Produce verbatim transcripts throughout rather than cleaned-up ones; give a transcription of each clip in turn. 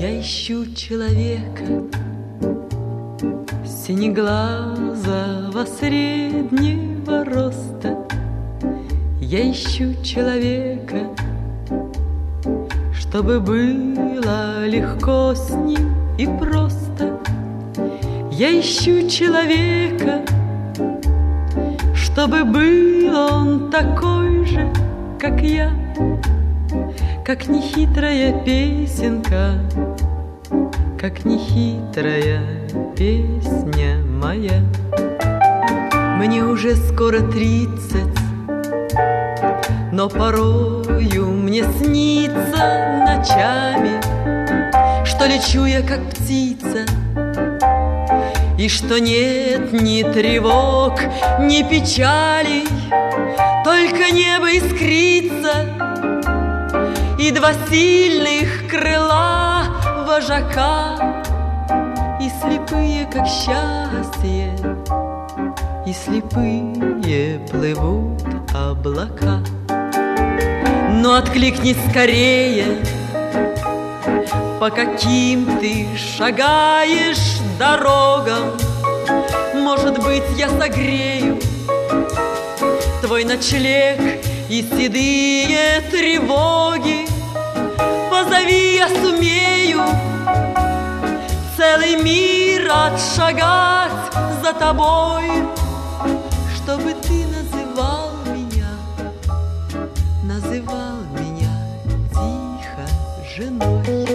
Я ищу человека синеглазого среднего роста. Я ищу человека, чтобы было легко с ним и просто. Я ищу человека, чтобы был он такой же, как я, как нехитрая песенка, как нехитрая песня моя. Мне уже скоро тридцать, но порою мне снится ночами, что лечу я, как птица, и что нет ни тревог, ни печалей, только небо искрится, и два сильных крыла вожака, и слепые, как счастье, и слепые плывут облака. Но откликнись скорее, по каким ты шагаешь дорогам. Может быть, я согрею твой ночлег и седые тревоги. Позови, я сумею целый мир отшагать за тобой, чтобы ты называл меня, называл меня тихо женой.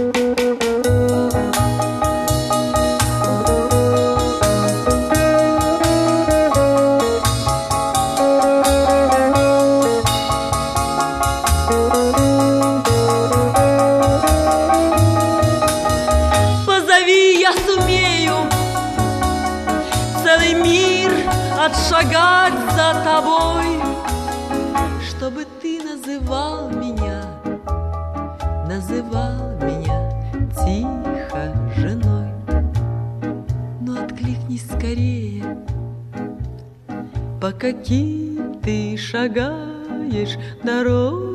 Отшагать за тобой, чтобы ты называл меня, называл меня тихо женой. Но откликнись скорее, по каким ты шагаешь дорогам.